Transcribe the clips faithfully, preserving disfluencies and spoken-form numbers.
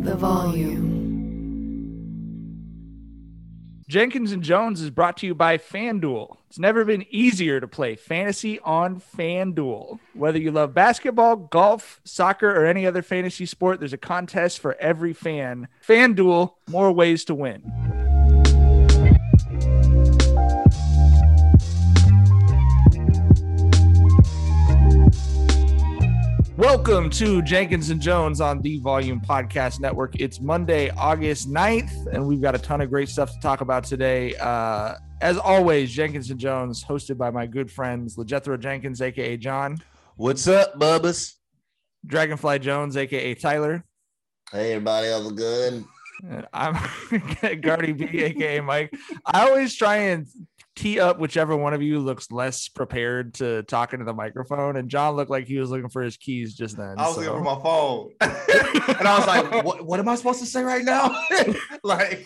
the volume. Jenkins and Jones is brought to you by FanDuel. It's never been easier to play fantasy on FanDuel. Whether you love basketball, golf, soccer, or any other fantasy sport, there's a contest for every fan. FanDuel, more ways to win. Welcome to Jenkins and Jones on the Volume Podcast Network. It's Monday, August ninth, and we've got a ton of great stuff to talk about today. Uh, as always, Jenkins and Jones, hosted by my good friends, LeJethro Jenkins, a k a. John. What's up, Bubbas? Dragonfly Jones, a k a. Tyler. Hey, everybody, how's it good? And I'm Gardy B, a k a. Mike. I always try and tee up whichever one of you looks less prepared to talk into the microphone, and John looked like he was looking for his keys just then. I was so. looking for my phone and I was like, what, what am I supposed to say right now? Like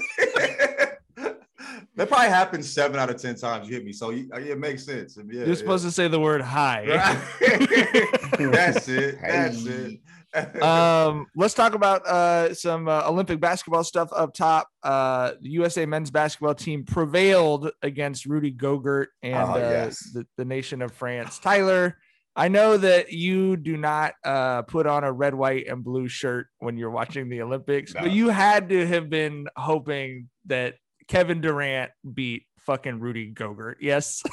that probably happens seven out of ten times you hit me, so you, it makes sense. Yeah, You're yeah. supposed to say the word hi. That's it. That's it. um let's talk about uh some uh, Olympic basketball stuff up top. Uh the U S A men's basketball team prevailed against Rudy Gobert and oh, uh, yes. the, the nation of France. Tyler, I know that you do not uh put on a red, white, and blue shirt when you're watching the Olympics, no. But you had to have been hoping that Kevin Durant beat fucking Rudy Gobert. Yes.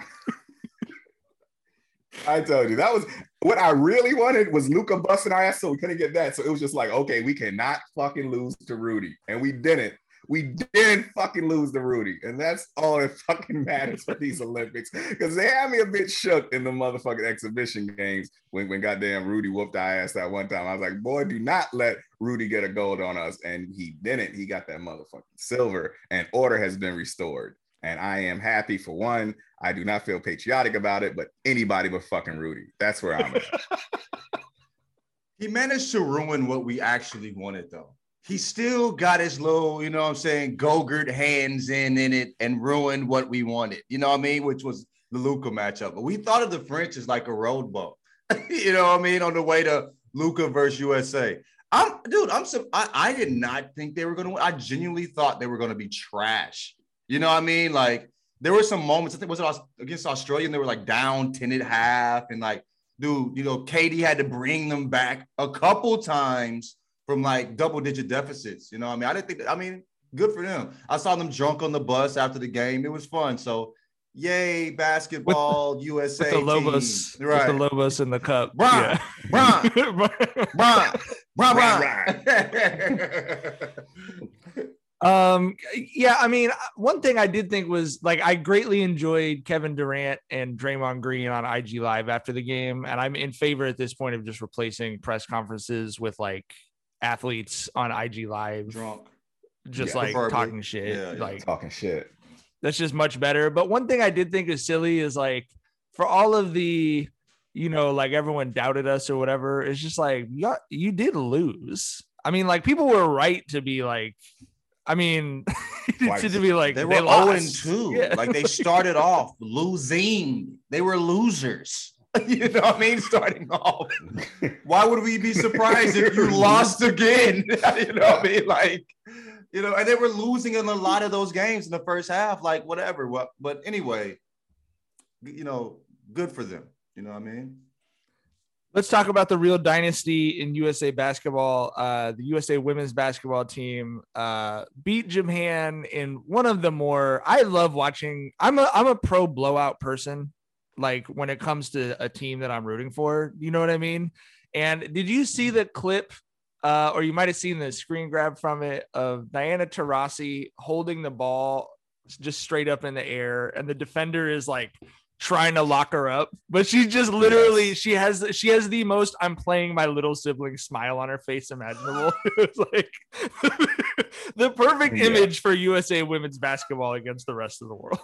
I told you that was what I really wanted was Luka busting our ass, so we couldn't get that. So it was just like, okay, we cannot fucking lose to Rudy, and we didn't. We didn't fucking lose to Rudy, and that's all that fucking matters for these Olympics, because they had me a bit shook in the motherfucking exhibition games when, when goddamn Rudy whooped our ass that one time. I was like, boy, do not let Rudy get a gold on us, and he didn't. He got that motherfucking silver, and order has been restored. And I am happy for one. I do not feel patriotic about it, but anybody but fucking Rudy. That's where I'm at. He managed to ruin what we actually wanted, though. He still got his little, you know what I'm saying, Gogurt hands in, in it and ruined what we wanted. You know what I mean? Which was the Luka matchup. But we thought of the French as like a road bump. You know what I mean? On the way to Luka versus U S A. I'm, dude, I'm so, I, I did not think they were going to win. I genuinely thought they were going to be trash. You know what I mean? Like, there were some moments, I think, was it against Australia, and they were like down ten at half. And like, dude, you know, K D had to bring them back a couple times from like double digit deficits. You know what I mean? I didn't think that, I mean, good for them. I saw them drunk on the bus after the game. It was fun. So, yay, basketball, with, U S A. With the Lobos, team. Right. With the Lobos in the cup. Bron, yeah. Bron, Bron, Bron, Bron, Bron. Um, yeah, I mean, one thing I did think was like, I greatly enjoyed Kevin Durant and Draymond Green on I G Live after the game. And I'm in favor at this point of just replacing press conferences with like athletes on I G Live, drunk, just yeah, like preferably. talking shit, yeah, yeah. like talking shit. That's just much better. But one thing I did think is silly is like, for all of the, you know, like everyone doubted us or whatever, it's just like, you, you did lose. I mean, like people were right to be like, I mean, to, to be like, they were they oh and two. Yeah. Like they started off losing. They were losers. You know what I mean? Starting off. Why would we be surprised if you lost again? You know what I mean? Like, you know, and they were losing in a lot of those games in the first half, like whatever. What, but anyway, you know, good for them. You know what I mean? Let's talk about the real dynasty in U S A basketball. Uh, the U S A women's basketball team uh, beat Japan in one of the more. I love watching. I'm a I'm a pro blowout person. Like when it comes to a team that I'm rooting for, you know what I mean. And did you see the clip, uh, or you might have seen the screen grab from it of Diana Taurasi holding the ball just straight up in the air, and the defender is like trying to lock her up, but she just literally yes. she has she has the most I'm playing my little sibling smile on her face imaginable. It's like the perfect yeah. image for U S A women's basketball against the rest of the world.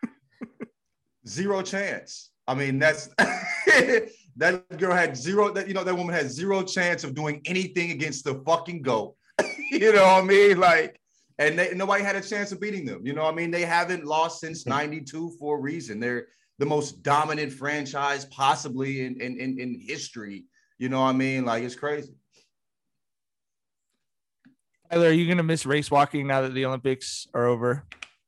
Zero chance. I mean, that's that girl had zero that you know that woman had zero chance of doing anything against the fucking GOAT. You know what I mean? Like, and they, nobody had a chance of beating them. You know what I mean? They haven't lost since ninety-two for a reason. They're the most dominant franchise possibly in, in, in, in history. You know what I mean? Like, it's crazy. Tyler, are you gonna miss race walking now that the Olympics are over?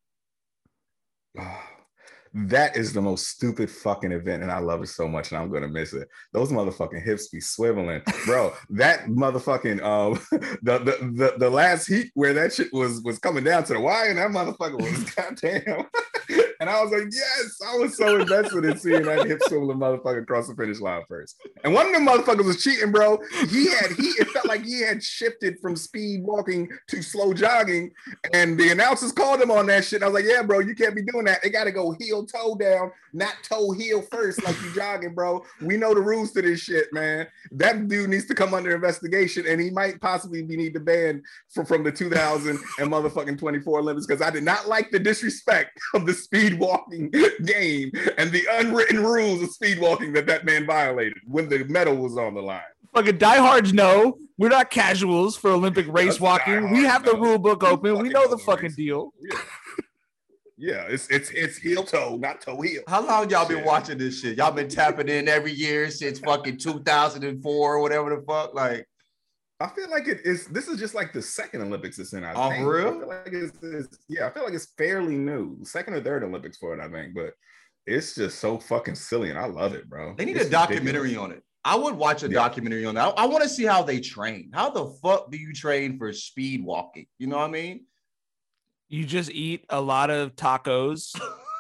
That is the most stupid fucking event, and I love it so much, and I'm gonna miss it. Those motherfucking hips be swiveling, bro. That motherfucking um, the, the the the last heat where that shit was was coming down to the wire, and that motherfucker was goddamn. And I was like, yes, I was so invested in seeing that hip swiveling motherfucker cross the finish line first. And one of them motherfuckers was cheating, bro. He had he it felt like he had shifted from speed walking to slow jogging, and the announcers called him on that shit. And I was like, yeah, bro, you can't be doing that. They got to go heel toe down, not toe heel first, like you jogging, bro. We know the rules to this shit, man. That dude needs to come under investigation, and he might possibly be need to ban from, from the two thousand and motherfucking twenty-four Olympics, because I did not like the disrespect of the speed walking game and the unwritten rules of speed walking that that man violated when the medal was on the line. Fucking diehards know we're not casuals for Olympic race That's walking. We have no. the rule book open. We fucking know the know fucking race. deal. Yeah. Yeah, it's it's it's heel toe, not toe heel. How long y'all been Shit. watching this shit? Y'all been tapping in every year since fucking two thousand four or whatever the fuck? Like, I feel like it is. This is just like the second Olympics it's in. I Oh, think. for real? I feel like it's, it's yeah. I feel like it's fairly new, second or third Olympics for it. I think, but it's just so fucking silly, and I love it, bro. they need It's a documentary ridiculous. on it. I would watch a Yeah. documentary on that. I, I want to see how they train. How the fuck do you train for speed walking? You know what I mean? You just eat a lot of tacos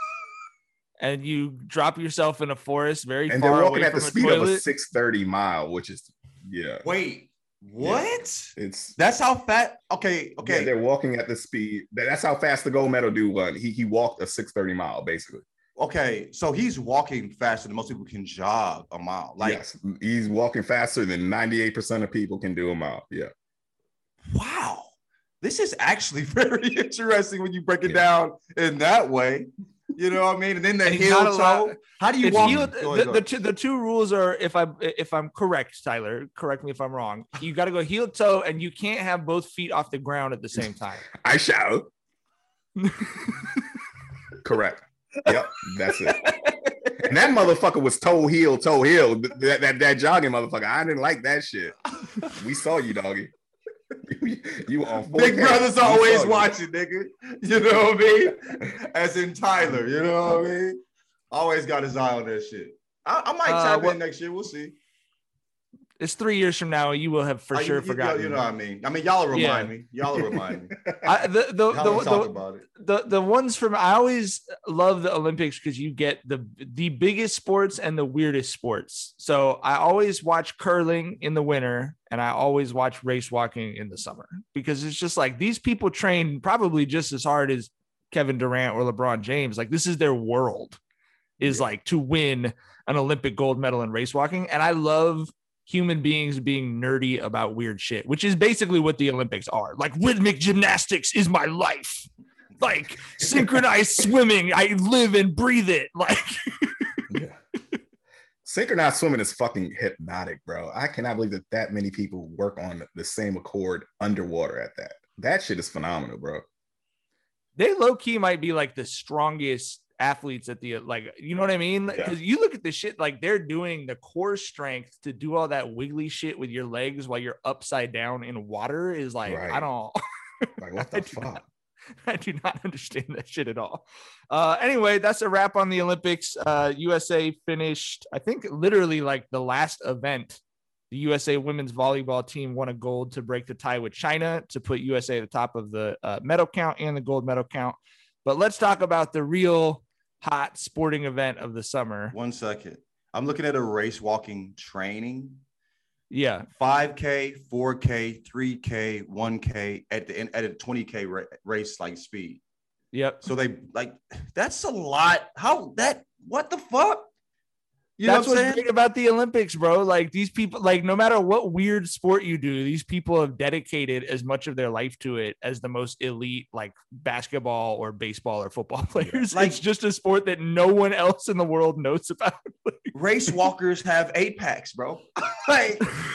and you drop yourself in a forest very And far they're walking away at the from a speed of a toilet. six thirty mile, which is yeah. Wait, what? It's That's how fat. Okay, yeah, okay. they're walking at the speed. That's how fast the gold medal dude won. He he walked a six thirty mile basically. Okay, so he's walking faster than most people can jog a mile. Like, Yes, he's walking faster than ninety-eight percent of people can do a mile. Yeah. wow, this is actually very interesting when you break it Yeah. down in that way. You know what I mean? And then the And he's heel not allowed- toe. How do you It's walk? heel- Go ahead, the, go the, ahead. two, the two rules are, if I'm if I'm correct, Tyler, correct me if I'm wrong. You got to go heel toe, and you can't have both feet off the ground at the same time. I shall. Correct. Yep, that's it. And that motherfucker was toe heel, toe heel. That, that that jogging motherfucker. I didn't like that shit. We saw you, doggy. You, you on four K. Big brother's We always saw you. watching, nigga. You know what I mean? As in Tyler, you know what I mean? Always got his eye on that shit. I, I might Uh, tap what- in next year. We'll see. It's three years from now. You will have for Oh, you- sure you, forgotten. You know what I mean? I mean, y'all will Yeah. remind me. Y'all will remind me. I, the the Y'all will the, talk the, about it. the the ones from I always love the Olympics because you get the the biggest sports and the weirdest sports. So I always watch curling in the winter and I always watch race walking in the summer because it's just like these people train probably just as hard as Kevin Durant or LeBron James. Like this is their world, is Yeah. like to win an Olympic gold medal in race walking. And I love human beings being nerdy about weird shit, which is basically what the Olympics are. Like rhythmic gymnastics is my life. Like synchronized swimming, I live and breathe it. Like Yeah. Synchronized swimming is fucking hypnotic, bro. I cannot believe that that many people work on the same accord underwater at that. That shit is phenomenal, bro. they low key might be like the strongest athletes at the, like, you know what I mean? Because Yeah. you look at the shit, like they're doing the core strength to do all that wiggly shit with your legs while you're upside down in water is like, I Right. don't. Like, what I the do fuck? not- I do not understand that shit at all. Uh, anyway, that's a wrap on the Olympics. Uh, U S A finished, I think, literally like the last event. The U S A women's volleyball team won a gold to break the tie with China to put U S A at the top of the uh, medal count and the gold medal count. But let's talk about the real hot sporting event of the summer. One second. I'm looking at a race walking training. Yeah. five K, four K, three K, one K at the end at a twenty K ra- race like speed. Yep. So they like that's a lot. How that what the fuck? You That's know what I'm what's saying? great about the Olympics, bro. Like these people, like no matter what weird sport you do, these people have dedicated as much of their life to it as the most elite, like basketball or baseball or football players. Like- it's just a sport that no one else in the world knows about. Race walkers have eight packs, bro. Like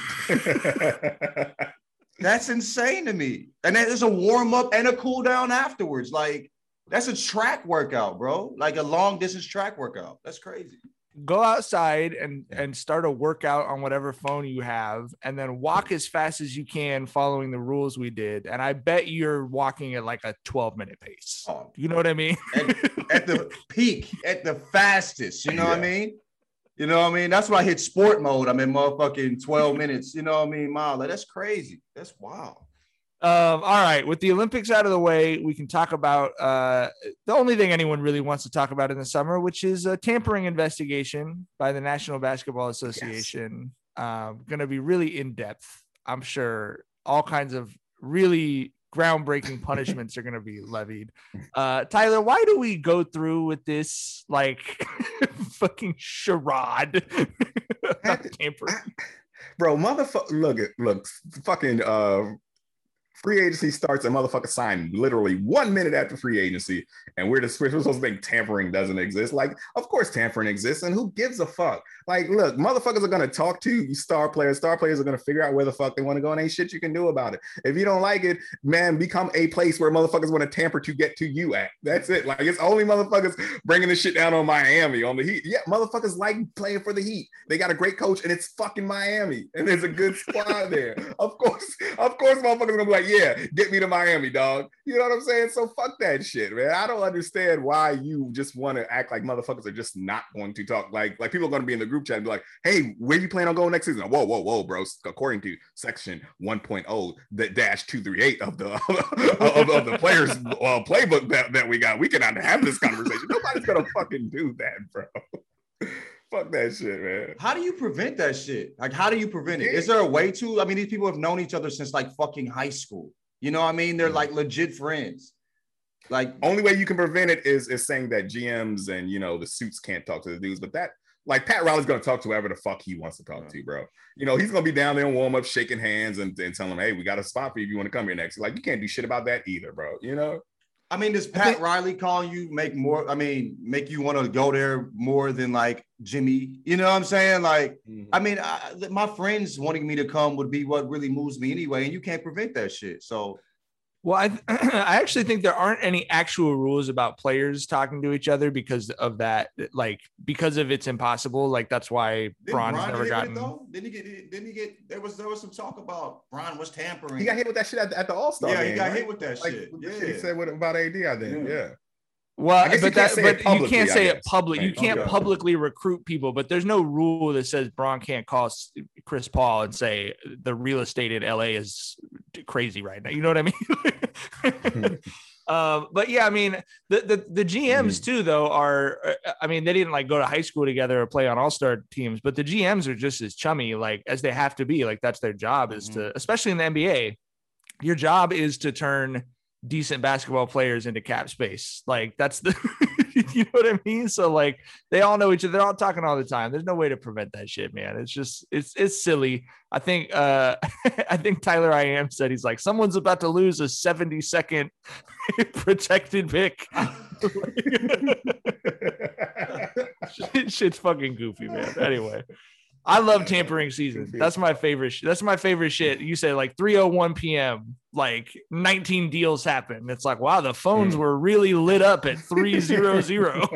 that's insane to me. And then there's a warm up and a cool down afterwards. Like that's a track workout, bro. Like a long distance track workout. That's crazy. go outside and and start a workout on whatever phone you have, and then walk as fast as you can following the rules we did. And I bet you're walking at like a twelve minute pace. Oh, you know what I mean? at, at the peak, at the fastest. You know Yeah. what I mean? You know what I mean? That's why I hit sport mode. I'm in motherfucking twelve minutes. You know what I mean? Mile. Like, that's crazy. That's wild. Um, all right, with the Olympics out of the way, we can talk about uh, the only thing anyone really wants to talk about in the summer, which is a tampering investigation by the National Basketball Association. Yes. Um, going to be really in depth. I'm sure all kinds of really groundbreaking punishments are going to be levied. Uh, Tyler, why do we go through with this like fucking charade about tampering? Bro, motherfucker, look at look, fucking uh free agency starts and motherfucker signed literally one minute after free agency, and we're just we're supposed to think tampering doesn't exist. Like, of course tampering exists, and who gives a fuck? Like, look, motherfuckers are gonna talk to you star players. Star players are gonna figure out where the fuck they want to go, and ain't shit you can do about it. If you don't like it, man, become a place where motherfuckers want to tamper to get to you at. That's it. Like, it's only motherfuckers bringing the shit down on Miami, on the Heat. Yeah, motherfuckers like playing for the Heat. They got a great coach, and it's fucking Miami, and there's a good squad there. Of course, of course, motherfuckers gonna be like, yeah, get me to Miami, dog. You know what I'm saying? So fuck that shit, man. I don't understand why you just want to act like motherfuckers are just not going to talk. Like, like people are going to be in the group chat and be like, hey, where you plan on going next season? Whoa, whoa, whoa, bro. According to section one point oh, the dash two thirty-eight of the of, of the players uh, playbook that, that we got, we cannot have this conversation. Nobody's going to fucking do that, bro. Fuck that shit, man. How do you prevent that shit? Like, how do you prevent it? Is there a way to? I mean, these people have known each other since like fucking high school. You know what I mean? They're like legit friends. Like, only way you can prevent it is is saying that G Ms and, you know, the suits can't talk to the dudes. But that, like, Pat Riley's gonna talk to whoever the fuck he wants to talk to, bro. You know, he's gonna be down there and warm up, shaking hands, and, and telling them, hey, we got a spot for you if you want to come here next. Like, you can't do shit about that either, bro. You know. I mean, does Pat Riley calling you make more? I mean, make you want to go there more than like Jimmy? You know what I'm saying? Like, mm-hmm. I mean, I, my friends wanting me to come would be what really moves me anyway, and you can't prevent that shit. So, well, I I actually think there aren't any actual rules about players talking to each other because of that. Like, because of it's impossible. Like, that's why Bron's Bron never gotten. Didn't he get? Didn't he get? There was there was some talk about Bron was tampering. He got hit with that shit at the, at the All Star. Yeah, game, he got right? hit with that like, shit. Yeah, he said what about A D? I think. Yeah. yeah. Well, but that, but you can't say it public. You Right. can't Okay. publicly recruit people, but there's no rule that says Bron can't call Chris Paul and say the real estate in L A is crazy right now. You know what I mean? um, but yeah, I mean, the the, the G Ms Mhm. too, though, are, I mean, they didn't like go to high school together or play on all-star teams, but the G Ms are just as chummy, like as they have to be. Like that's their job is Mhm. to, especially in the N B A, your job is to turn decent basketball players into cap space. Like that's the, you know what I mean? So like they all know each other. They're all talking all the time. There's no way to prevent that shit, man. It's just, it's, it's silly. I think, uh, I think Tyler I am said, he's like, someone's about to lose a seventy second protected pick. Shit, shit's fucking goofy, man. Anyway, I love tampering season. That's my favorite. Sh- that's my favorite shit. You say like three oh one p.m. like nineteen deals happen. It's like, wow, the phones were really lit up at three hundred.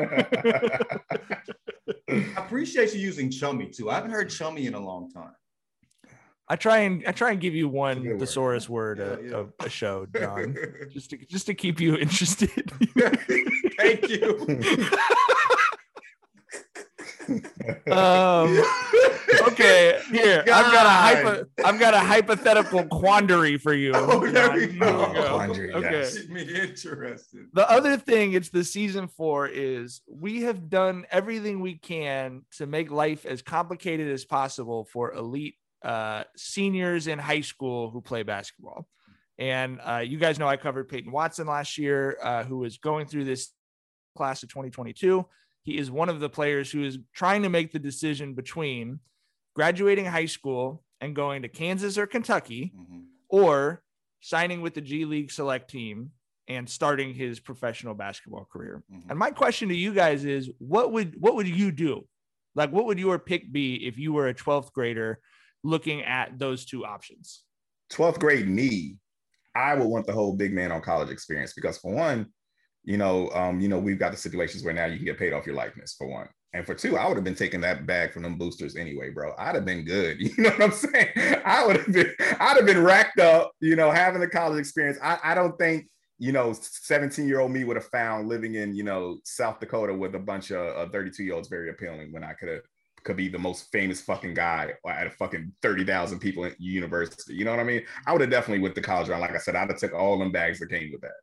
I appreciate you using chummy too. I haven't heard chummy in a long time. I try and I try and give you Good one word. thesaurus word Yeah, a, yeah. a, a show, John, just to just to keep you interested. Thank you. um, okay, here I've got a hypo, I've got a hypothetical quandary for you. Oh, there John. we Here go. we go. Quandary, Okay. yes. Get me interested. The other thing it's the season for is we have done everything we can to make life as complicated as possible for elite uh, seniors in high school who play basketball. And uh, you guys know I covered Peyton Watson last year, uh, who was going through this class of twenty twenty-two. He is one of the players who is trying to make the decision between graduating high school and going to Kansas or Kentucky, Mhm. or signing with the G League select team and starting his professional basketball career. Mhm. And my question to you guys is, what would, what would you do? Like, what would your pick be if you were a twelfth grader looking at those two options? twelfth grade me, I would want the whole big man on college experience because for one, you know, um, you know, we've got the situations where now you can get paid off your likeness for one. And for two, I would have been taking that bag from them boosters anyway, bro. I'd have been good. You know what I'm saying? I would have been, I'd have been racked up, you know, having the college experience. I, I don't think, you know, seventeen-year-old me would have found living in, you know, South Dakota with a bunch of thirty-two-year-olds very appealing when I could have could be the most famous fucking guy at a fucking thirty thousand people at university. You know what I mean? I would have definitely with the college round. Like I said, I'd have took all them bags that came with that.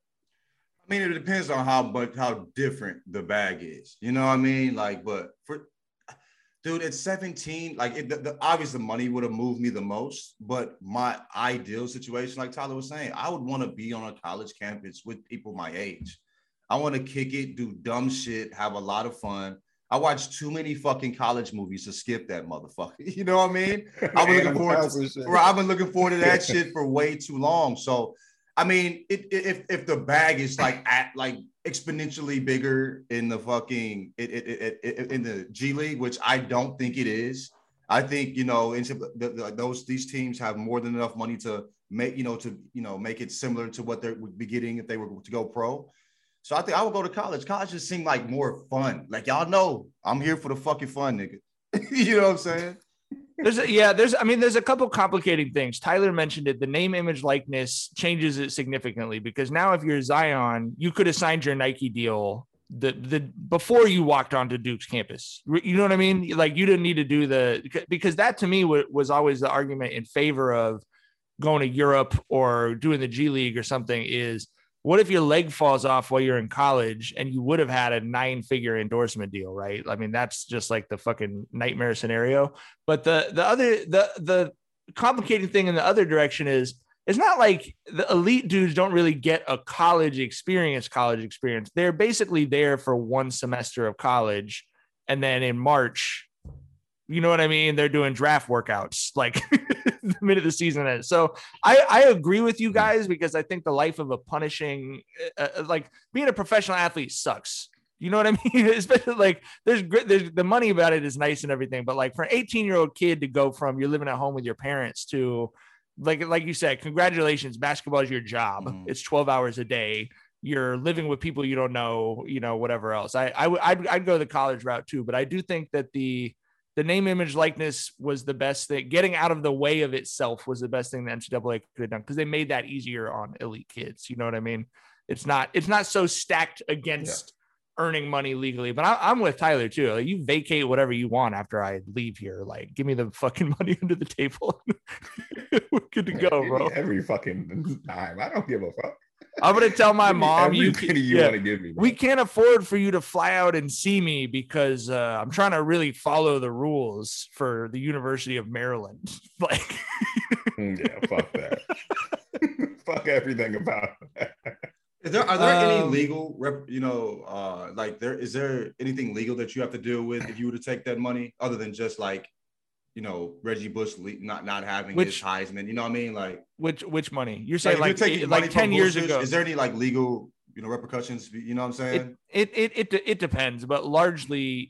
I mean, it depends on how but how different the bag is. You know what I mean? Like, but for dude, at seventeen, like it, the, the obviously the money would have moved me the most. But my ideal situation, like Tyler was saying, I would want to be on a college campus with people my age. I want to kick it, do dumb shit, have a lot of fun. I watched too many fucking college movies to skip that motherfucker. You know what I mean? I've been looking forward to, I've been looking forward to that shit for way too long. So, I mean, it, if if the bag is like at like exponentially bigger in the fucking it, it, it, it, in the G League, which I don't think it is. I think you know, into the, the, those these teams have more than enough money to make you know to you know make it similar to what they would be getting if they were to go pro. So I think I would go to college. College just seemed like more fun. Like y'all know, I'm here for the fucking fun, nigga. You know what I'm saying? There's a, yeah, there's I mean, there's a couple complicating things. Tyler mentioned it. The name, image, likeness changes it significantly because now if you're Zion, you could have signed your Nike deal the the before you walked onto Duke's campus. You know what I mean? Like you didn't need to do the because that to me w- was always the argument in favor of going to Europe or doing the G League or something is. What if your leg falls off while you're in college and you would have had a nine figure endorsement deal, right? I mean, that's just like the fucking nightmare scenario. But the, the other, the, the complicating thing in the other direction is it's not like the elite dudes don't really get a college experience, college experience. They're basically there for one semester of college. And then in March, you know what I mean? They're doing draft workouts like the minute the season ends. So I, I agree with you guys because I think the life of a punishing, uh, like being a professional athlete sucks. You know what I mean? Especially like there's there's the money about it is nice and everything, but like for an eighteen year old kid to go from you're living at home with your parents to like, like you said, congratulations, basketball is your job. Mm-hmm. It's twelve hours a day. You're living with people you don't know, you know, whatever else. I, I would, I'd, I'd go the college route too, but I do think that the, The name, image, likeness was the best thing. Getting out of the way of itself was the best thing the N C double A could have done because they made that easier on elite kids. You know what I mean? It's not it's not so stacked against yeah. earning money legally. But I, I'm with Tyler too. Like, you vacate whatever you want after I leave here. Like, give me the fucking money under the table. We're good to go, bro. Every fucking time. I don't give a fuck. I'm gonna tell my mom you, can, you yeah, want to give me. Bro. We can't afford for you to fly out and see me because uh, I'm trying to really follow the rules for the University of Maryland. Like, yeah, fuck that. Fuck everything about that. Is there are there um, any legal, rep, you know, uh, like there is there anything legal that you have to deal with if you were to take that money, other than just like, you know, Reggie Bush not not having which, his Heisman, you know what I mean? Like which which money you're saying like like, like, like ten years ago? Is there any like legal, you know, repercussions? You know what I'm saying? It it it it, it depends, but largely,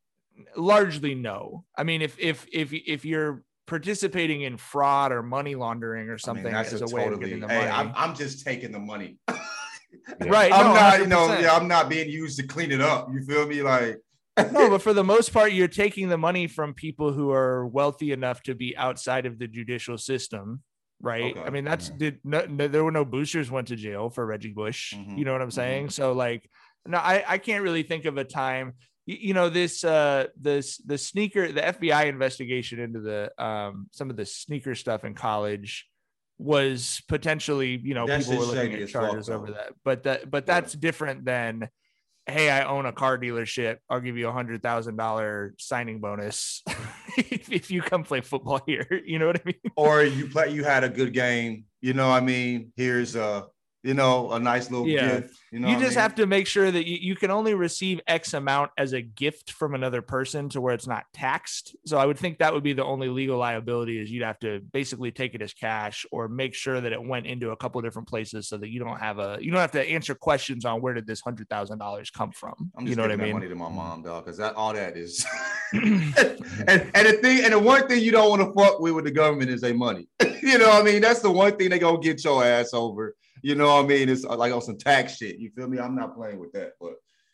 largely no. I mean, if if if if you're participating in fraud or money laundering or something I mean, that's as a, a way totally, of getting the hey, money, I'm I'm just taking the money. Yeah. Right? I'm no, not, you know, yeah, I'm not being used to clean it up. You feel me? Like. No, but for the most part, you're taking the money from people who are wealthy enough to be outside of the judicial system, right? Okay. I mean, that's did no, no, there were no boosters went to jail for Reggie Bush. Mm-hmm. You know what I'm saying? Mm-hmm. So, like, no, I, I can't really think of a time. You, you know, this uh this the sneaker, the F B I investigation into the um some of the sneaker stuff in college was potentially, you know, that's people were looking at charges over that, but that but that's yeah. different than. Hey, I own a car dealership. I'll give you a hundred thousand dollar signing bonus if, if you come play football here. You know what I mean? Or you play, you had a good game. You know what I mean? Here's a, you know, a nice little yeah. gift. You know, you just I mean? have to make sure that you, you can only receive X amount as a gift from another person to where it's not taxed. So I would think that would be the only legal liability is you'd have to basically take it as cash or make sure that it went into a couple of different places so that you don't have a, you don't have to answer questions on where did this hundred thousand dollars come from. I'm just you know what I mean? Money to my mom, dog, because that all that is. and, and the thing, and the one thing you don't want to fuck with with the government is their money. You know what I mean? That's the one thing they gonna get your ass over. You know what I mean? It's like on some tax shit. You feel me? I'm not playing with that, but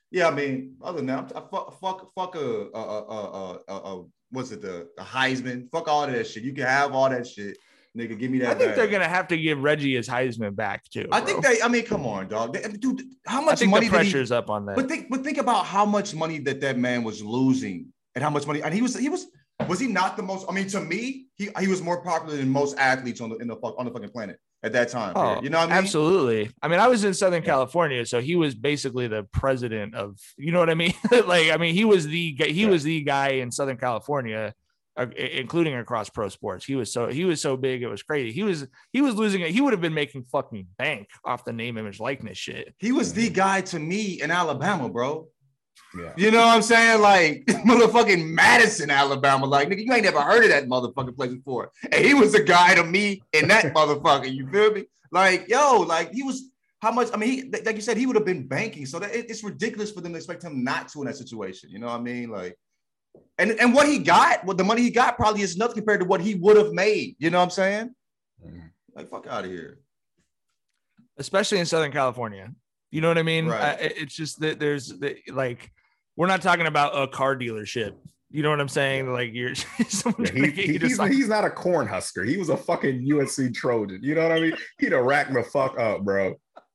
Yeah, I mean, other than that, I fuck, fuck, fuck a, a, a, a, a, a what's it, the, the Heisman? Fuck all of that shit. You can have all that shit, nigga. Give me that. I think bag. they're gonna have to give Reggie his Heisman back too. I bro. think they. I mean, come on, dog. They, dude, how I much think money the did pressure's he, up on that. But think, but think about how much money that that man was losing, and how much money, and he was, he was, was he not the most? I mean, to me, he he was more popular than most athletes on the in the on the fucking planet at that time. Oh, period. You know what I mean? Absolutely. I mean, I was in Southern California, so he was basically the president of, you know what I mean? Like, I mean, he was the guy, he Yeah. was the guy in Southern California, uh, including across pro sports. He was so he was so big, it was crazy. He was he was losing it. He would have been making fucking bank off the name, image, likeness shit. He was the guy to me in Alabama, bro. Yeah. You know what I'm saying? Like motherfucking Madison, Alabama. Like, nigga, you ain't never heard of that motherfucking place before. And he was the guy to me in that motherfucker. You feel me? Like, yo, like he was how much? I mean, he, like you said, he would have been banking. So that it, it's ridiculous for them to expect him not to in that situation. You know what I mean? Like, and, and what he got, what the money he got probably is nothing compared to what he would have made. You know what I'm saying? Mm-hmm. Like, fuck out of here. Especially in Southern California. You know what I mean? Right. Uh, it's just that there's the, like, we're not talking about a car dealership. You know what I'm saying? Like you're someone Yeah, he, he, he's, he's not a corn husker. He was a fucking U S C Trojan. You know what I mean? He'd have racked the fuck up, bro.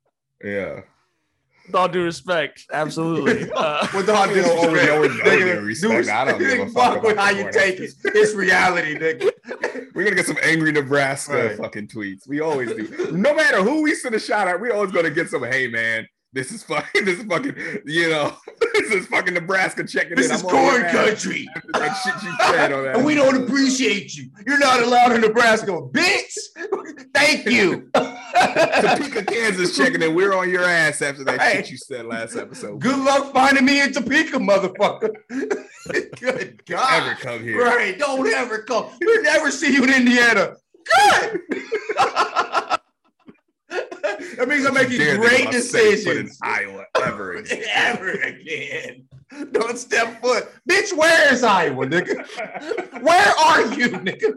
Yeah. With all due respect, absolutely. Uh, With all due Oh, respect, no, no, nigga, no respect. I don't give a fuck fuck with about how the you corn take it. huskers. It's reality, nigga. We're gonna get some angry Nebraska Right. fucking tweets. We always do. No matter who we send a shot at, we always gonna get some. Hey man, this is fucking. This is fucking. You know, this is fucking Nebraska checking This in. is I'm on your corn ass country. after that shit you said on that. And we don't appreciate you. You're not allowed in Nebraska, bitch. Thank you. Topeka, Kansas checking in. We're on your ass after that Hey. shit you said last episode. Good luck finding me in Topeka, motherfucker. Good God. Ever come here? Right. Don't ever come. We'll never see you in Indiana. Good. That means I'm making Dare great think about setting foot in decisions. Iowa ever again. Ever again. Don't step foot. Bitch, where is Iowa, nigga? Where are you, nigga?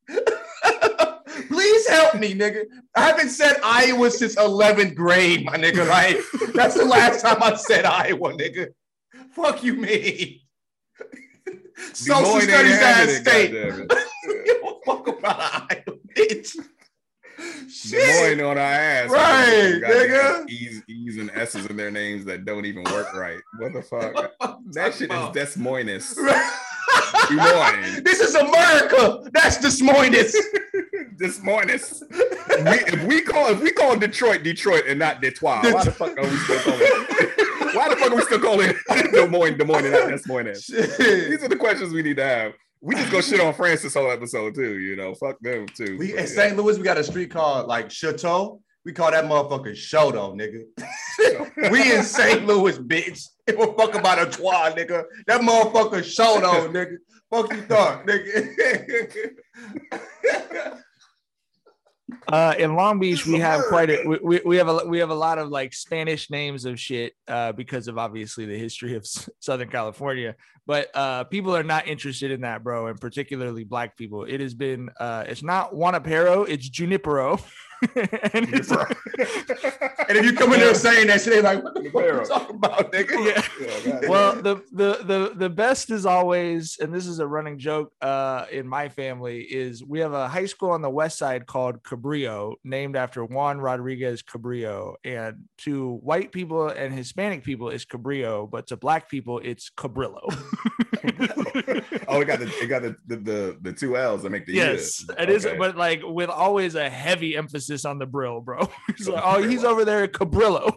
Please help me, nigga. I haven't said Iowa since eleventh grade, my nigga. Like, that's the last time I said Iowa, nigga. Fuck you, me. Social Moines ain't studies having ass it, state. goddammit. Give a fuck about Iowa, bitch. Des Shit. Moines on our ass. Right, Goddamn nigga. E's, E's and S's in their names that don't even work right. What the fuck? What the fuck That shit about? is Des Moines. Right. Des Moines. This is America. That's Des Moines. Des Moines. We, if we call if we call Detroit Detroit and not Detroit, why the fuck are we still calling it? Why the fuck are we still calling it Des Moines, Des Moines, and not Des Moines? Shit. These are the questions we need to have. We just go shit on France this whole episode too, you know. Fuck them too. We But, in yeah. Saint Louis, we got a street called like Chateau. We call that motherfucker Shoto, nigga. We in Saint Louis, bitch. Give a fuck about a twat, nigga. That motherfucker Shoto, nigga. Fuck you thought, nigga. Uh, in Long Beach, we have quite a we, we, we have a we have a lot of like Spanish names of shit uh, because of obviously the history of S- Southern California. But uh, people are not interested in that, bro, and particularly Black people. It has been uh, it's not Juanapero, it's Junipero. and, it's, And if you come in there saying that shit, they like, what the fuck you talking about, nigga? yeah. Yeah, God, Well, the, the the the best is always, and this is a running joke uh, in my family, is we have a high school on the west side called Cabrillo, named after Juan Rodriguez Cabrillo, and to white people and Hispanic people it's Cabrillo, but to Black people it's Cabrillo. oh, it got the it got the the, the, the two L's that make the Yes, U. it is, Okay. but like with always a heavy emphasis on the brill, bro. He's like, oh, he's over there at Cabrillo.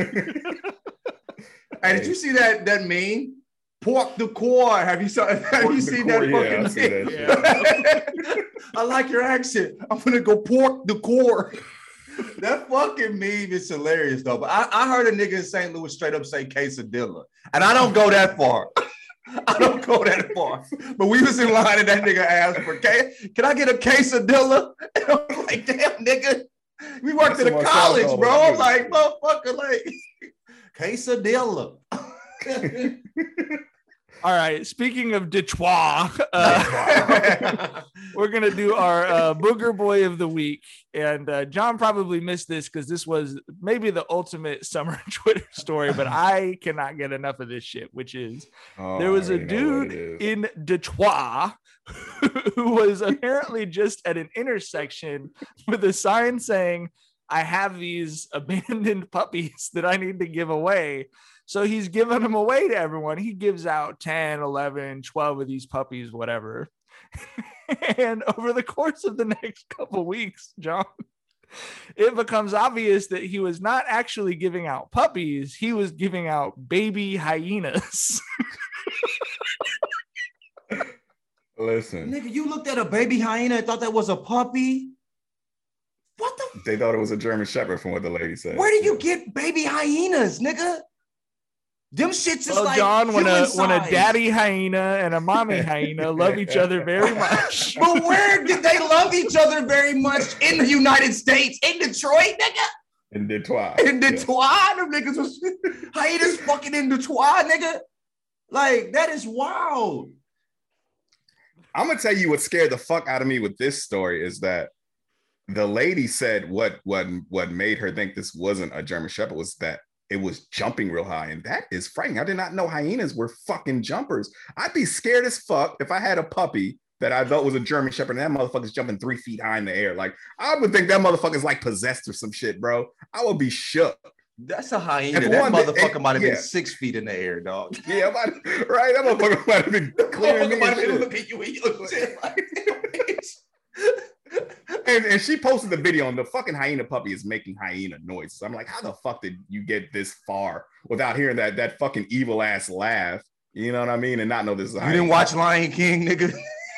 Hey, did you see that that meme? Pork the core. Have you saw? Have Pork you the seen core, that yeah, fucking I see meme? that I like your accent. I'm gonna go pork the core. That fucking meme is hilarious though. But I, I heard a nigga in Saint Louis straight up say quesadilla, and I don't go that far. I don't go that far. But we was in line and that nigga asked for, can, can I get a quesadilla? And I'm like, damn, nigga. We worked That's at a what college, Marcelo bro. told I'm me. like, motherfucker, like, quesadilla. All right. Speaking of Detroit, uh, we're gonna do our uh, Booger Boy of the week, and uh, John probably missed this because this was maybe the ultimate summer Twitter story, but I cannot get enough of this shit. Which is, Oh, there was I a already know what it dude is. in Detroit who was apparently just at an intersection with a sign saying, "I have these abandoned puppies that I need to give away." So he's giving them away to everyone. He gives out ten, eleven, twelve of these puppies, whatever. And over the course of the next couple of weeks, John, it becomes obvious that he was not actually giving out puppies. He was giving out baby hyenas. Listen, Nigga, you looked at a baby hyena and thought that was a puppy? What the? they thought it was a German Shepherd from what the lady said. Where do you get baby hyenas, nigga? Them shits is Well, like John, when a human when a size. daddy hyena and a mommy hyena love each other very much. But where did they love each other very much in the United States? In Detroit, nigga? In Detroit. In Yes. Detroit? Them niggas was hyenas fucking in Detroit, nigga. Like, that is wild. I'm gonna tell you what scared the fuck out of me with this story is that the lady said what what what made her think this wasn't a German Shepherd was that it was jumping real high, and that is frightening. I did not know hyenas were fucking jumpers. I'd be scared as fuck if I had a puppy that I thought was a German Shepherd, and that motherfucker's jumping three feet high in the air. Like, I would think that motherfucker's like possessed or some shit, bro. I would be shook. That's a hyena. And for That one, motherfucker it- might have yeah. been six feet in the air, dog. Yeah, might, right? That motherfucker might have been clearing me Motherfucker might and have been shit. looking at you and you look shit like, And, and she posted the video, and the fucking hyena puppy is making hyena noises. I'm like, how the fuck did you get this far without hearing that that fucking evil ass laugh? You know what I mean? And not know this is a You hyena. didn't watch Lion King, nigga?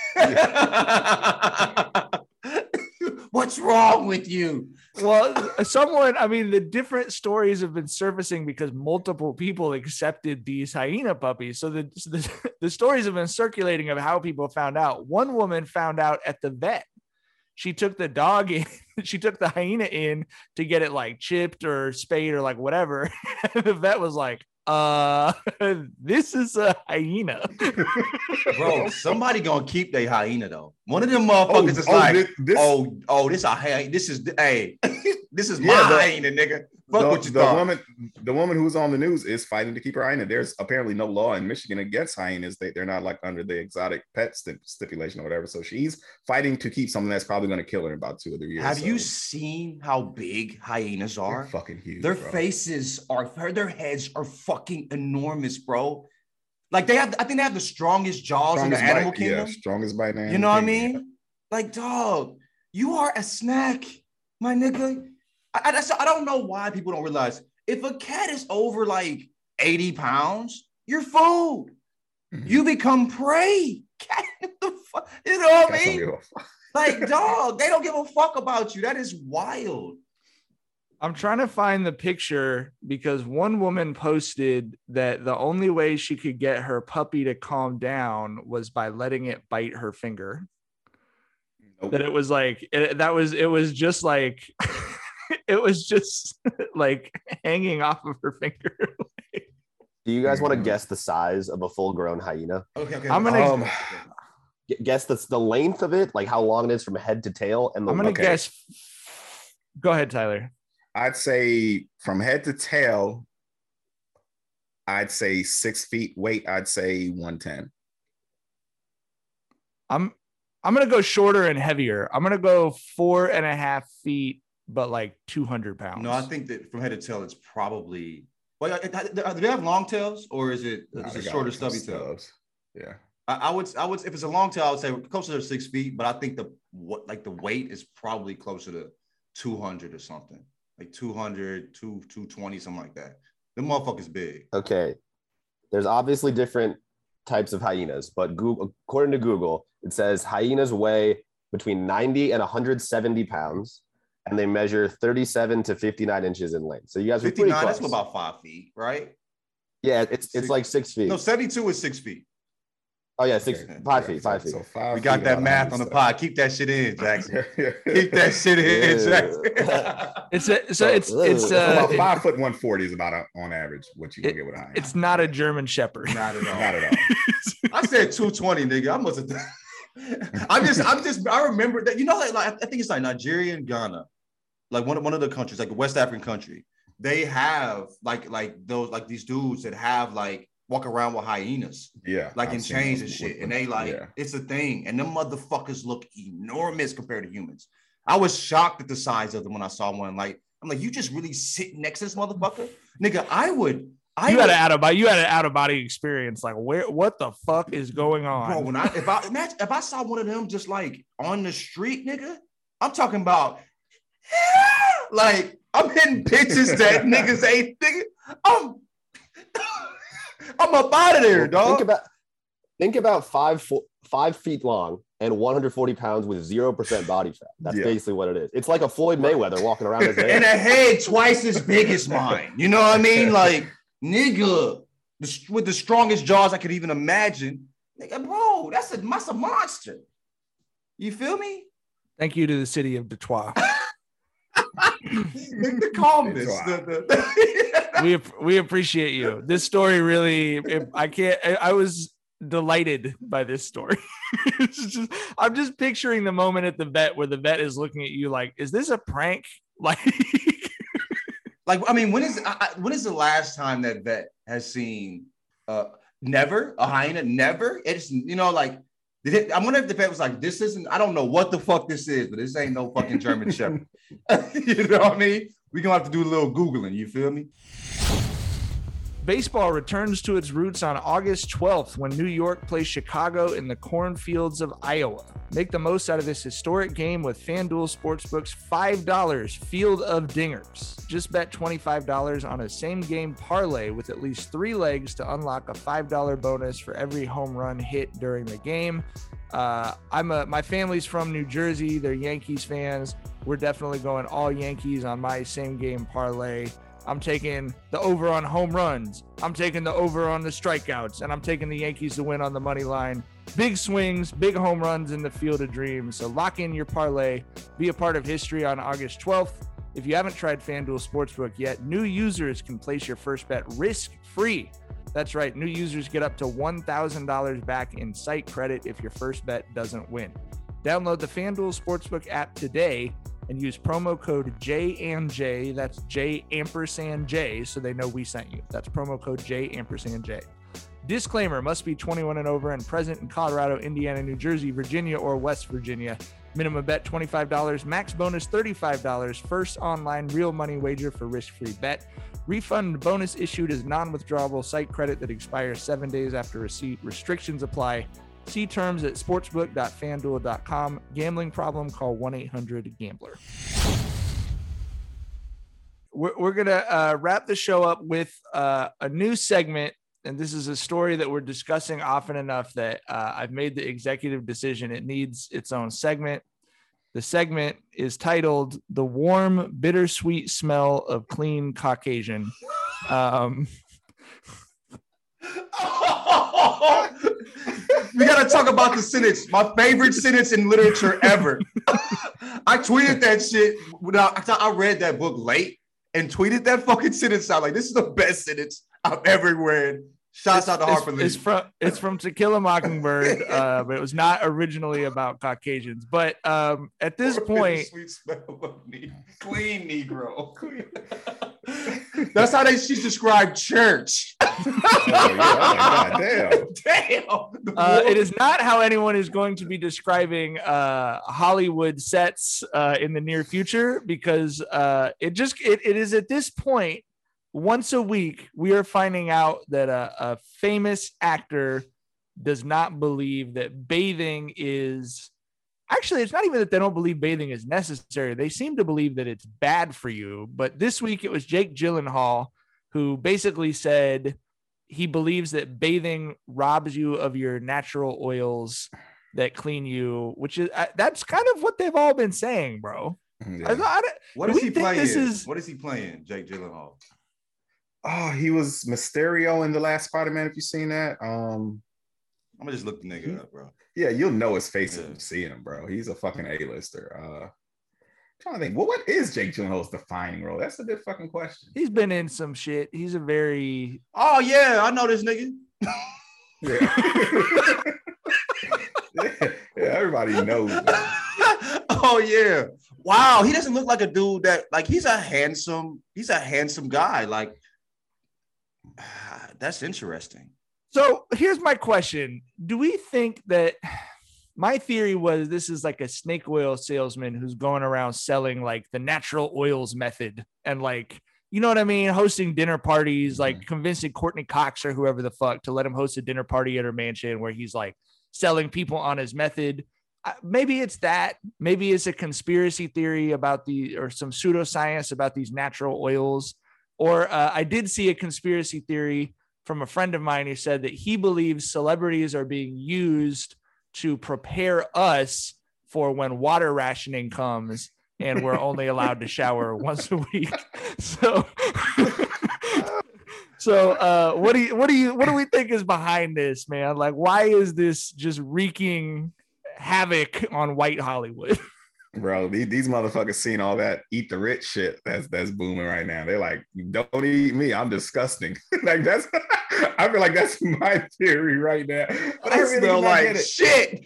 What's wrong with you? Well, someone, I mean, the different stories have been surfacing because multiple people accepted these hyena puppies. So the, so the, the stories have been circulating of how people found out. One woman found out at the vet. She took the dog in, she took the hyena in to get it like chipped or spayed or like whatever. And the vet was like, uh, this is a hyena. Bro, somebody gonna keep their hyena though. One of them motherfuckers is oh, like, this- this- oh, oh, this a hyena. This is hey, this is my Yeah, the- hyena, nigga. Fuck the, what you the thought. woman, the woman who's on the news is fighting to keep her hyena. There's apparently no law in Michigan against hyenas. They, they're not like under the exotic pet st- stipulation or whatever. So she's fighting to keep something that's probably going to kill her in about two or three years. Have so you seen how big hyenas they're are? fucking huge. Their bro. faces are, their heads are fucking enormous, bro. Like they have, I think they have the strongest jaws in the Strongest animal bite, kingdom. yeah, strongest bite in the You animal know what I kingdom, mean? Like, dog, you are a snack, my nigga. I, I, that's- I don't know why people don't realize if a cat is over like eighty pounds, you're food. Mhm. You become prey. Cat, the fuck? You know what I Cats don't mean? give a fuck. Like, dog, they don't give a fuck about you. That is wild. I'm trying to find the picture because one woman posted that the only way she could get her puppy to calm down was by letting it bite her finger. Nope. That it was like it, that was it was just like it was just like hanging off of her finger. Do you guys want to Mhm. guess the size of a full-grown hyena? Okay, okay. I'm gonna- Um, G- Guess the, the length of it, like how long it is from head to tail, and the I'm gonna Okay. guess. Go ahead, Tyler. I'd say from head to tail, I'd say six feet. Weight, I'd say one ten. I'm I'm gonna go shorter and heavier. I'm gonna go four and a half feet, but like two hundred pounds. No, I think that from head to tail, it's probably. Well, uh, uh, do they have long tails or is it, Nah, is they it got shorter, some stubby tail? stubs. Yeah. I, I would, I would, if it's a long tail, I would say closer to six feet, but I think the what, like the weight is probably closer to two hundred or something, like two hundred, two, two twenty, something like that. The motherfucker's big. Okay. There's obviously different types of hyenas, but Google, according to Google, it says hyenas weigh between ninety and one hundred seventy pounds, and they measure thirty-seven to fifty-nine inches in length. So you guys are pretty fifty-nine, close. that's about five feet, right? Yeah, it's Six- it's like six feet. No, seventy-two is six feet. Oh yeah, six, Okay. five Yeah, feet, so- five feet. So five We got feet, that about math on the pod. Keep that shit in, Jackson. Keep that shit in, Jackson. It's a, so, So, it's it's ugh. So uh, about it- five foot one forty is about a, on average what you gonna It- get with a hyena. it's not a German Shepherd. Not at all. Not at all. I said two twenty, nigga. I must have. I'm just, I'm just, I remember that. You know, like, like I think it's like Nigeria and Ghana, like one of one of the countries, like a West African country. They have like like those like these dudes that have like walk around with hyenas, Yeah, like I've in seen chains those and shit, with- and they like yeah. it's a thing. And them motherfuckers look enormous compared to humans. I was shocked at the size of them when I saw one. Like I'm like, you just really sitting next to this motherfucker, nigga. I would. I You would, had an out of body. You had an out of body experience. Like, where? What the fuck is going on? Bro, when I if I imagine if I saw one of them just like on the street, nigga, I'm talking about like I'm hitting pitches that niggas ain't nigga. I'm I'm up out of there, Well, dog. Think about think about five fo- five feet long and one hundred forty pounds with zero percent body fat. That's Yeah. basically what it is. It's like a Floyd Mayweather walking around as And a a head twice as big as mine. You know what I mean? Like, nigga, the- with the strongest jaws I could even imagine. Nigga, bro, that's a that's a monster. You feel me? Thank you to the city of Detroit. the, the calmness. The, the, we we appreciate you. This story really, if I can't. I, I was delighted by this story. It's just, I'm just picturing the moment at the vet where the vet is looking at you like, "Is this a prank?" Like, like I mean, when is I, I- when is the last time that vet has seen? Uh, never a hyena. Never. It's you know like. Did it, I wonder if the vet was like, "This isn't. I don't know what the fuck this is, but this ain't no fucking German Shepherd." You know what I mean? We gonna have to do a little googling. You feel me? baseball returns to its roots on August twelfth when New York plays Chicago in the cornfields of Iowa. Make the most out of this historic game with FanDuel Sportsbook's five dollars Field of Dingers. Just bet twenty-five dollars on a same-game parlay with at least three legs to unlock a five dollars bonus for every home run hit during the game. Uh, I'm a, my family's from New Jersey. They're Yankees fans. We're definitely going all Yankees on my same-game parlay. I'm taking the over on home runs. I'm taking the over on the strikeouts, and I'm taking the Yankees to win on the money line. Big swings, big home runs in the Field of Dreams. So lock in your parlay. Be a part of history on August twelfth. If you haven't tried FanDuel Sportsbook yet, new users can place your first bet risk-free. That's right. New users get up to one thousand dollars back in site credit if your first bet doesn't win. Download the FanDuel Sportsbook app today and use promo code J and J. That's J ampersand J, so they know we sent you. That's promo code J ampersand J. Disclaimer: must be twenty-one and over and present in Colorado, Indiana, New Jersey, Virginia, or West Virginia. Minimum bet twenty-five dollars, max bonus thirty-five dollars. First online real money wager for risk-free bet. Refund bonus issued as non-withdrawable site credit that expires seven days after receipt. Restrictions apply. See terms at sportsbook dot fan duel dot com. Gambling problem? Call one eight hundred gambler. We're, we're going to uh, wrap the show up with uh, a new segment. And this is a story that we're discussing often enough that uh, I've made the executive decision. It needs its own segment. The segment is titled "The Warm, Bittersweet Smell of Clean Caucasian." Um, We gotta talk about the sentence, my favorite sentence in literature ever. I tweeted that shit without I read that book late and tweeted that fucking sentence out. Like, this is the best sentence I've ever read. Shouts out to Harper it's, Lee. it's from it's from To Kill a Mockingbird, uh, but it was not originally about Caucasians. But um, at this point, Sweet smell of ne- clean Negro. That's how they she described church. Oh, yeah. Oh, damn. Damn. uh, it is not how anyone is going to be describing uh, Hollywood sets uh, in the near future, because uh, it just it, it is at this point. Once a week, we are finding out that a, a famous actor does not believe that bathing is actually, it's not even that they don't believe bathing is necessary. They seem to believe that it's bad for you. But this week it was Jake Gyllenhaal who basically said he believes that bathing robs you of your natural oils that clean you, which is that's kind of what they've all been saying, bro. Yeah. I, I, What do is we he think playing? this is- What is he playing, Jake Gyllenhaal? Oh, he was Mysterio in the last Spider-Man, if you've seen that. Um, I'm gonna just look the nigga up, bro. Yeah, you'll know his face Yeah. if you see him, bro. He's a fucking A-lister. Uh, trying to think, well, what is Jake Gyllenhaal's defining role? That's a good fucking question. He's been in some shit. He's a very Oh yeah, I know this nigga. Yeah. yeah, yeah, everybody knows that. Oh yeah. Wow, he doesn't look like a dude that like he's a handsome, he's a handsome guy. Like that's interesting. So here's my question. Do we think that my theory was this is like a snake oil salesman who's going around selling like the natural oils method and like, you know what I mean? Hosting dinner parties, like convincing Courtney Cox or whoever the fuck to let him host a dinner party at her mansion where he's like selling people on his method. Uh, maybe it's that. Maybe it's a conspiracy theory about the or some pseudoscience about these natural oils. Or uh, I did see a conspiracy theory from a friend of mine who said that he believes celebrities are being used to prepare us for when water rationing comes and we're only allowed to shower once a week. So, so uh, what do you, what do you, what do we think is behind this, man? Like, why is this just wreaking havoc on white Hollywood? Bro, these, these motherfuckers seen all that eat the rich shit that's that's booming right now. They're like, don't eat me, I'm disgusting. Like that's I feel like that's my theory right now. But I, I really smell do not like get it. shit.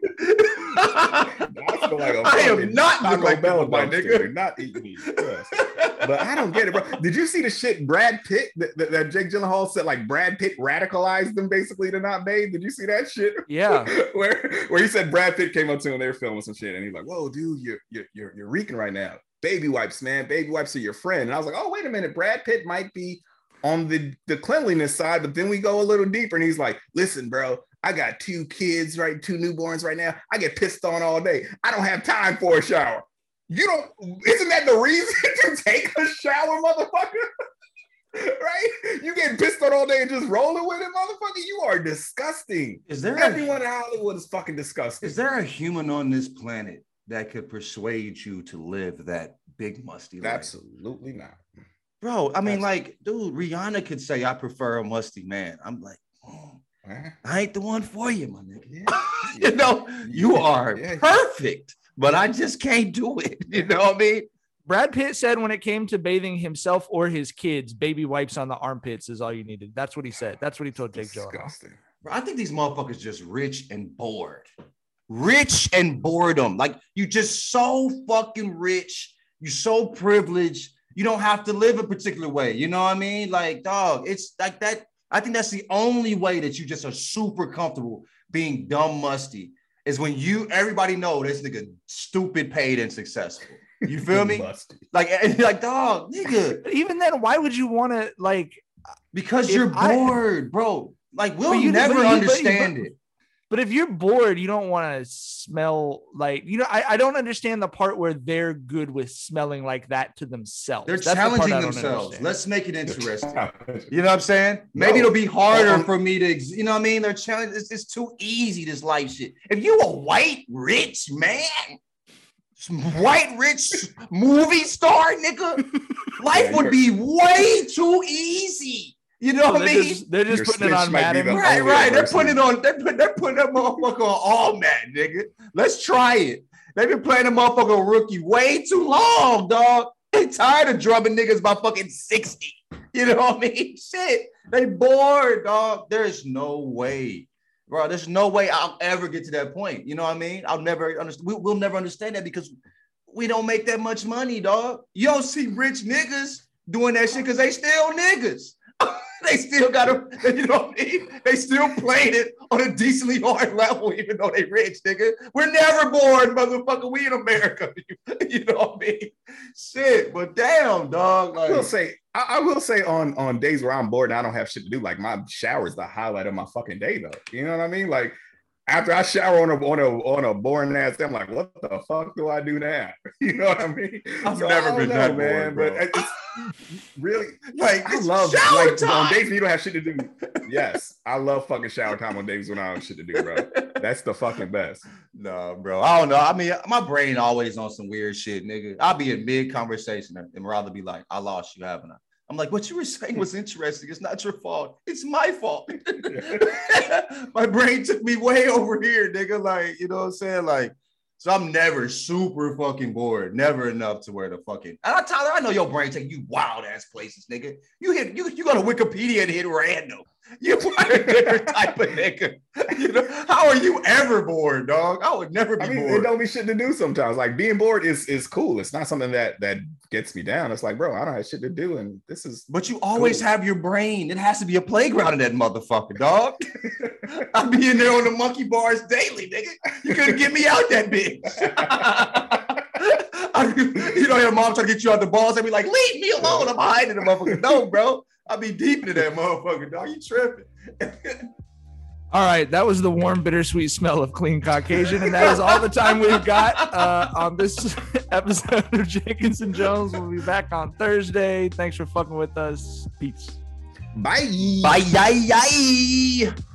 I feel like a I am fucking not Taco neglectful, Bell my dumpster. nigga. They're not eating me. Yes. But I don't get it, bro. Did you see the shit Brad Pitt that, that, that Jake Gyllenhaal said like Brad Pitt radicalized them basically to not bathe? Did you see that shit? Yeah. where where he said Brad Pitt came up to him, they were filming some shit, and he's like, "Whoa, dude, you're you're you're, you're reeking right now. Baby wipes, man. Baby wipes are your friend." And I was like, "Oh, wait a minute, Brad Pitt might be on the the cleanliness side," but then we go a little deeper, and he's like, "Listen, bro, I got two kids, right? Two newborns right now. I get pissed on all day. I don't have time for a shower." You don't, isn't that the reason to take a shower, motherfucker? Right? You get pissed on all day and just rolling with it, motherfucker? You are disgusting. Is there Everyone a, in Hollywood is fucking disgusting. is there a human on this planet that could persuade you to live that big musty life? Absolutely not. Bro, I mean, Absolutely. like, dude, Rihanna could say, I prefer a musty man. I'm like, oh, I ain't the one for you, my nigga. Yeah. You know, you are Yeah. perfect, but I just can't do it. You know what I mean? Brad Pitt said when it came to bathing himself or his kids, baby wipes on the armpits is all you needed. That's what he said. That's what he told Jake Gyllenhaal. Disgusting. Bro, I think these motherfuckers just rich and bored. Rich and boredom. Like, you just so fucking rich. You're so privileged. You don't have to live a particular way. You know what I mean? Like, dog, it's like that. I think that's the only way that you just are super comfortable being dumb musty is when you, everybody know this nigga stupid, paid, and successful. You feel me? Musty. Like, and like, dog, nigga, But even then, why would you want to like? because If you're I- bored, bro. Like, we'll But you- never but you- but you- understand but- it. But if you're bored, you don't want to smell like you know. I, I don't understand the part where they're good with smelling like that to themselves. They're That's the part challenging I don't themselves. understand. Let's make it interesting. You know what I'm saying? No. Maybe it'll be harder Um, for me to, ex- you know what I mean? They're challenging. It's, it's too easy, this life shit. If you a white, rich man, some white, rich movie star, nigga, life Yeah, would be way too easy. You know So what I they're mean? just, they're just Your putting it snitch on might be Madden. the- Right, only right. They're person. putting it on, they're putting, they're putting that motherfucker on all man, nigga. Let's try it. They've been playing the motherfucker rookie way too long, dog. They tired of drumming niggas by fucking sixty. You know what I mean? Shit. They bored, dog. There's no way. Bro, there's no way I'll ever get to that point. You know what I mean? I'll never understand. We, we'll never understand that because we don't make that much money, dog. You don't see rich niggas doing that shit because they still niggas. They still got to, you know what I mean? They still playing it on a decently hard level, even though they rich, nigga. We're never bored, motherfucker. We in America. You know what I mean? Shit, but damn, dog. I will Like, say, I, I will say on, on days where I'm bored and I don't have shit to do, like my shower is the highlight of my fucking day, though. You know what I mean? Like after I shower on a on a on a boring ass day, I'm like, what the fuck do I do now? You know what I mean? I've So never I don't been know, that man, bored, bro. but it's really like I it's love shower like on time. days when you don't have shit to do. Yes, I love fucking shower time on days when I don't have shit to do, bro. That's the fucking best. No, bro. I don't know. I mean, my brain always on some weird shit, nigga. I'll be in mid conversation and rather be like, I lost you, haven't I? I'm like, what you were saying was interesting. It's not your fault. It's my fault. My brain took me way over here, nigga. Like, you know what I'm saying? Like, so I'm never super fucking bored. Never enough to where the fucking. And I, Tyler, I know your brain take you wild ass places, nigga. You hit you you go to Wikipedia and hit random. You are a different type of nigga. You know, how are you ever bored, dog? I would never be I mean, bored. it don't be shit to do sometimes. Like being bored is is cool. It's not something that that gets me down. It's like, bro, I don't have shit to do, and this is. But you always cool. have your brain. It has to be a playground in that motherfucker, dog. I be in there on the monkey bars daily, nigga. You couldn't get me out that bitch. I, you know, your mom trying to get you out the balls and be like, leave me alone. I'm hiding the motherfucker. No, bro. I be deep into that motherfucker, dog. You tripping. All right, that was the warm, bittersweet smell of clean Caucasian, and that is all the time we've got uh, on this episode of Jenkins and Jones. We'll be back on Thursday. Thanks for fucking with us. Peace. Bye. Bye. Yay, yay.